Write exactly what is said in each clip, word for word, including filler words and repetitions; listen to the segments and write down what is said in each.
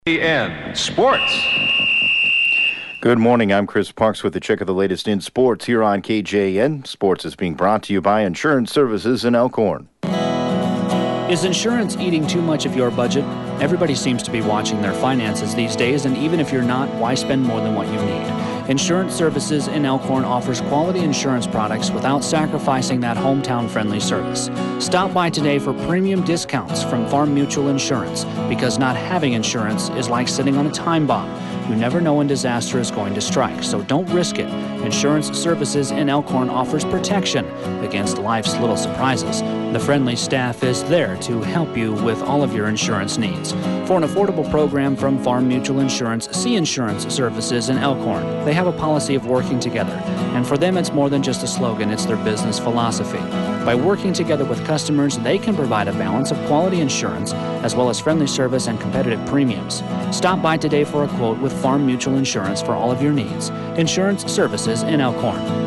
In sports. Good morning. I'm Chris Parks with a check of the latest in sports here on K J N. Sports is being brought to you by Insurance Services in Elkhorn. Is insurance eating too much of your budget? Everybody seems to be watching their finances these days, and even if you're not, why spend more than what you need? Insurance Services in Elkhorn offers quality insurance products without sacrificing that hometown-friendly service. Stop by today for premium discounts from Farm Mutual Insurance, because not having insurance is like sitting on a time bomb. You never know when disaster is going to strike, so don't risk it. Insurance Services in Elkhorn offers protection against life's little surprises. The friendly staff is there to help you with all of your insurance needs. For an affordable program from Farm Mutual Insurance, see Insurance Services in Elkhorn. They have a policy of working together, and for them it's more than just a slogan, it's their business philosophy. By working together with customers, they can provide a balance of quality insurance as well as friendly service and competitive premiums. Stop by today for a quote with Farm Mutual Insurance for all of your needs. Insurance Services in Elkhorn.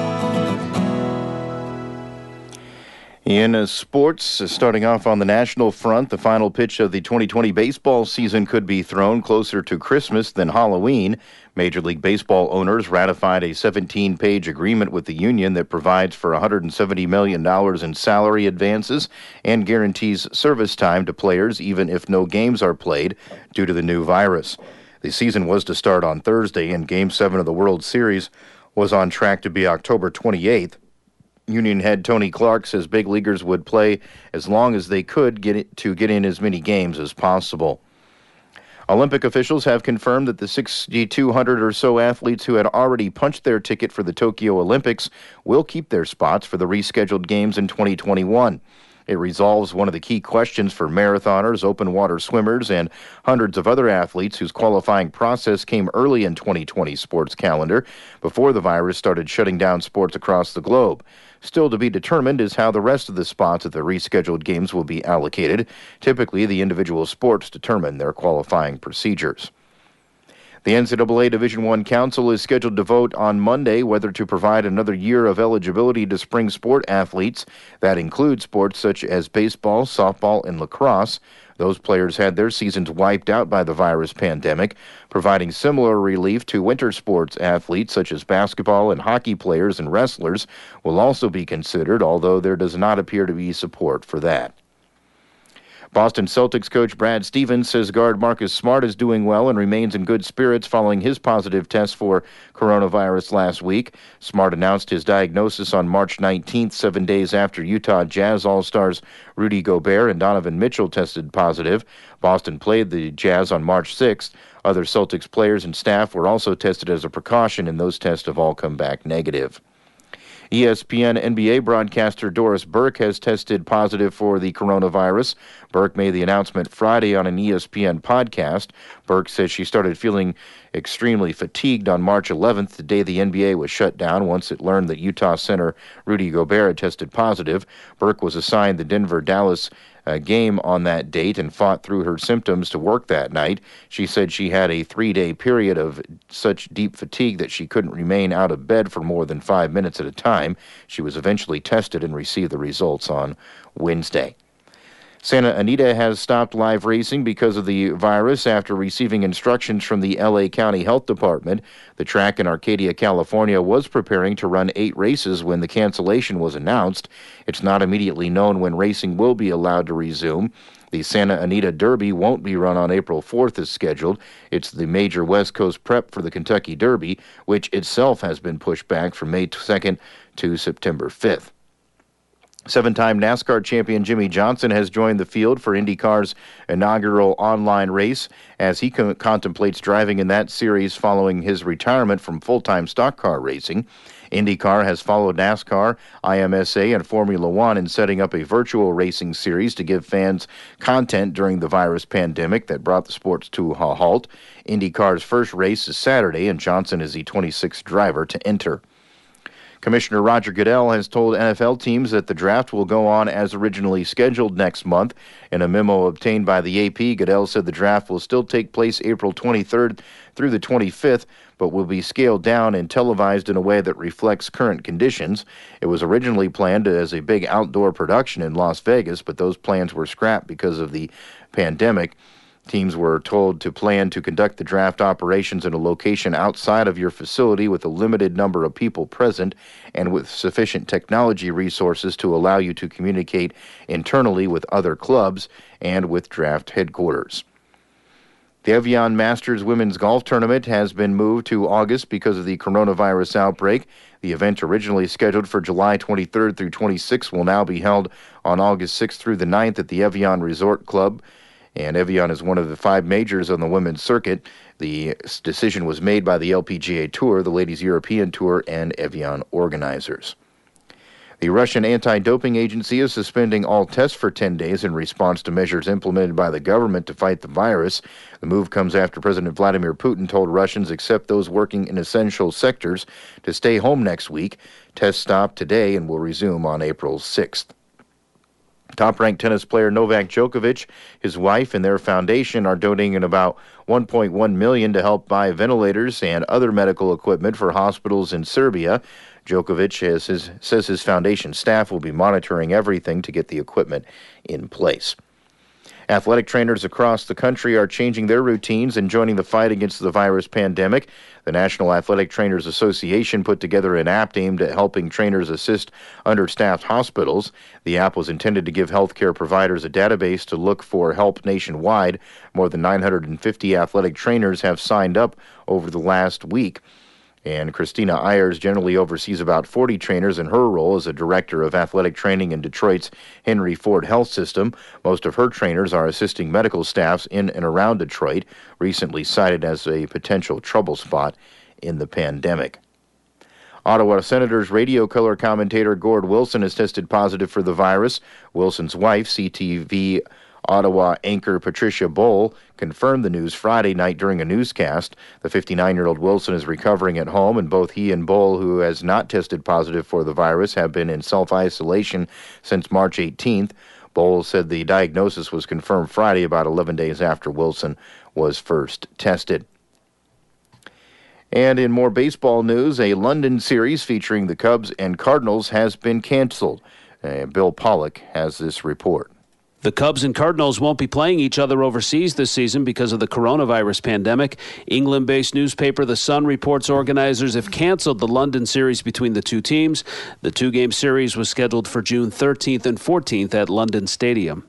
In uh, sports, uh, starting off on the national front, the final pitch of the twenty twenty baseball season could be thrown closer to Christmas than Halloween. Major League Baseball owners ratified a seventeen-page agreement with the union that provides for one hundred seventy million dollars in salary advances and guarantees service time to players even if no games are played due to the new virus. The season was to start on Thursday, and Game seven of the World Series was on track to be October twenty-eighth. Union head Tony Clark says big leaguers would play as long as they could get it, to get in as many games as possible. Olympic officials have confirmed that the six thousand two hundred or so athletes who had already punched their ticket for the Tokyo Olympics will keep their spots for the rescheduled games in twenty twenty-one. It resolves one of the key questions for marathoners, open water swimmers, and hundreds of other athletes whose qualifying process came early in twenty twenty sports calendar before the virus started shutting down sports across the globe. Still to be determined is how the rest of the spots at the rescheduled games will be allocated. Typically, the individual sports determine their qualifying procedures. The N C double A Division I Council is scheduled to vote on Monday whether to provide another year of eligibility to spring sport athletes. That includes sports such as baseball, softball, and lacrosse. Those players had their seasons wiped out by the virus pandemic. Providing similar relief to winter sports athletes such as basketball and hockey players and wrestlers will also be considered, although there does not appear to be support for that. Boston Celtics coach Brad Stevens says guard Marcus Smart is doing well and remains in good spirits following his positive test for coronavirus last week. Smart announced his diagnosis on March nineteenth, seven days after Utah Jazz All-Stars Rudy Gobert and Donovan Mitchell tested positive. Boston played the Jazz on March sixth. Other Celtics players and staff were also tested as a precaution, and those tests have all come back negative. E S P N N B A broadcaster Doris Burke has tested positive for the coronavirus. Burke made the announcement Friday on an E S P N podcast. Burke says she started feeling extremely fatigued on March eleventh, the day the N B A was shut down, once it learned that Utah center Rudy Gobert had tested positive. Burke was assigned the Denver-Dallas uh, game on that date and fought through her symptoms to work that night. She said she had a three-day period of such deep fatigue that she couldn't remain out of bed for more than five minutes at a time. She was eventually tested and received the results on Wednesday. Santa Anita has stopped live racing because of the virus after receiving instructions from the L A County Health Department. The track in Arcadia, California was preparing to run eight races when the cancellation was announced. It's not immediately known when racing will be allowed to resume. The Santa Anita Derby won't be run on April fourth as scheduled. It's the major West Coast prep for the Kentucky Derby, which itself has been pushed back from May second to September fifth. Seven-time NASCAR champion Jimmie Johnson has joined the field for IndyCar's inaugural online race as he co- contemplates driving in that series following his retirement from full-time stock car racing. IndyCar has followed NASCAR, I M S A, and Formula One in setting up a virtual racing series to give fans content during the virus pandemic that brought the sports to a halt. IndyCar's first race is Saturday, and Johnson is the twenty-sixth driver to enter. Commissioner Roger Goodell has told N F L teams that the draft will go on as originally scheduled next month. In a memo obtained by the A P, Goodell said the draft will still take place April twenty-third through the twenty-fifth, but will be scaled down and televised in a way that reflects current conditions. It was originally planned as a big outdoor production in Las Vegas, but those plans were scrapped because of the pandemic. Teams were told to plan to conduct the draft operations in a location outside of your facility with a limited number of people present and with sufficient technology resources to allow you to communicate internally with other clubs and with draft headquarters. The Evian Masters Women's Golf Tournament has been moved to August because of the coronavirus outbreak. The event, originally scheduled for July twenty-third through twenty-sixth, will now be held on August sixth through the ninth at the Evian Resort Club. And Evian is one of the five majors on the women's circuit. The decision was made by the L P G A Tour, the Ladies European Tour, and Evian organizers. The Russian anti-doping agency is suspending all tests for ten days in response to measures implemented by the government to fight the virus. The move comes after President Vladimir Putin told Russians, except those working in essential sectors, to stay home next week. Tests stopped today and will resume on April sixth. Top-ranked tennis player Novak Djokovic, his wife, and their foundation are donating about one point one million dollars to help buy ventilators and other medical equipment for hospitals in Serbia. Djokovic has his, says his foundation staff will be monitoring everything to get the equipment in place. Athletic trainers across the country are changing their routines and joining the fight against the virus pandemic. The National Athletic Trainers Association put together an app aimed at helping trainers assist understaffed hospitals. The app was intended to give healthcare providers a database to look for help nationwide. More than nine hundred fifty athletic trainers have signed up over the last week. And Christina Ayers generally oversees about forty trainers in her role as a director of athletic training in Detroit's Henry Ford Health System. Most of her trainers are assisting medical staffs in and around Detroit, recently cited as a potential trouble spot in the pandemic. Ottawa Senators radio color commentator Gord Wilson has tested positive for the virus. Wilson's wife, C T V Ottawa anchor Patricia Bowl, confirmed the news Friday night during a newscast. The fifty-nine-year-old Wilson is recovering at home, and both he and Bowl, who has not tested positive for the virus, have been in self-isolation since March eighteenth. Bowl said the diagnosis was confirmed Friday, about eleven days after Wilson was first tested. And in more baseball news, a London series featuring the Cubs and Cardinals has been canceled. Uh, Bill Pollock has this report. The Cubs and Cardinals won't be playing each other overseas this season because of the coronavirus pandemic. England-based newspaper The Sun reports organizers have canceled the London series between the two teams. The two-game series was scheduled for June thirteenth and fourteenth at London Stadium.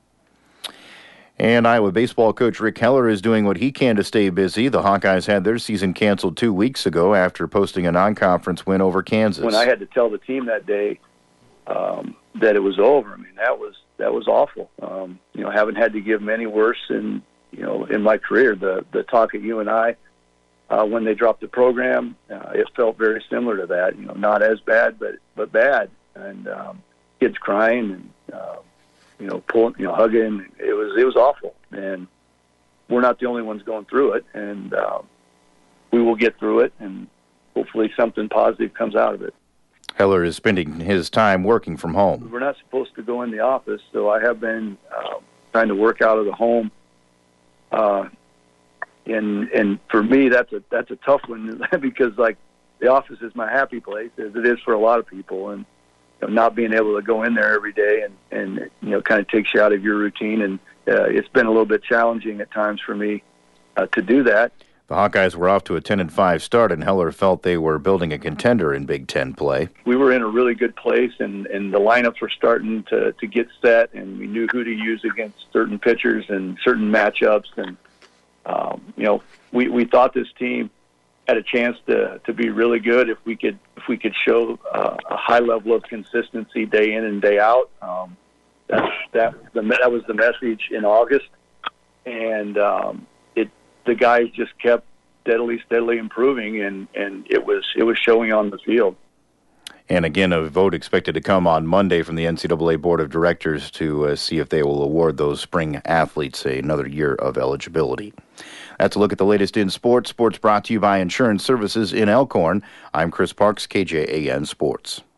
And Iowa baseball coach Rick Heller is doing what he can to stay busy. The Hawkeyes had their season canceled two weeks ago after posting a non-conference win over Kansas. When I had to tell the team that day um, that it was over, I mean, that was that was awful. Um, you know, haven't had to give them any worse in, you know, in my career. The the talk at U N I, uh, when they dropped the program, uh, it felt very similar to that. You know, not as bad, but but bad, and um, kids crying and uh, you know, pulling, you know, hugging. It was it was awful, and we're not the only ones going through it, and um, we will get through it, and hopefully something positive comes out of it. Heller is spending his time working from home. We're not supposed to go in the office, so I have been uh, trying to work out of the home. Uh, and and for me, that's a that's a tough one because like the office is my happy place, as it is for a lot of people, and you know, not being able to go in there every day and and you know kind of takes you out of your routine, and uh, it's been a little bit challenging at times for me uh, to do that. The Hawkeyes were off to a ten and five start, and Heller felt they were building a contender in Big Ten play. We were in a really good place, and, and the lineups were starting to, to get set, and we knew who to use against certain pitchers and certain matchups. And, um, you know, we, we thought this team had a chance to, to be really good if we could if we could show uh, a high level of consistency day in and day out. Um, that, that, the, that was the message in August, and um, it the guys just kept steadily, steadily improving, and, and it was it was showing on the field. And again, a vote expected to come on Monday from the N C double A Board of Directors to uh, see if they will award those spring athletes another year of eligibility. That's a look at the latest in sports. Sports brought to you by Insurance Services in Elkhorn. I'm Chris Parks, K J A N Sports.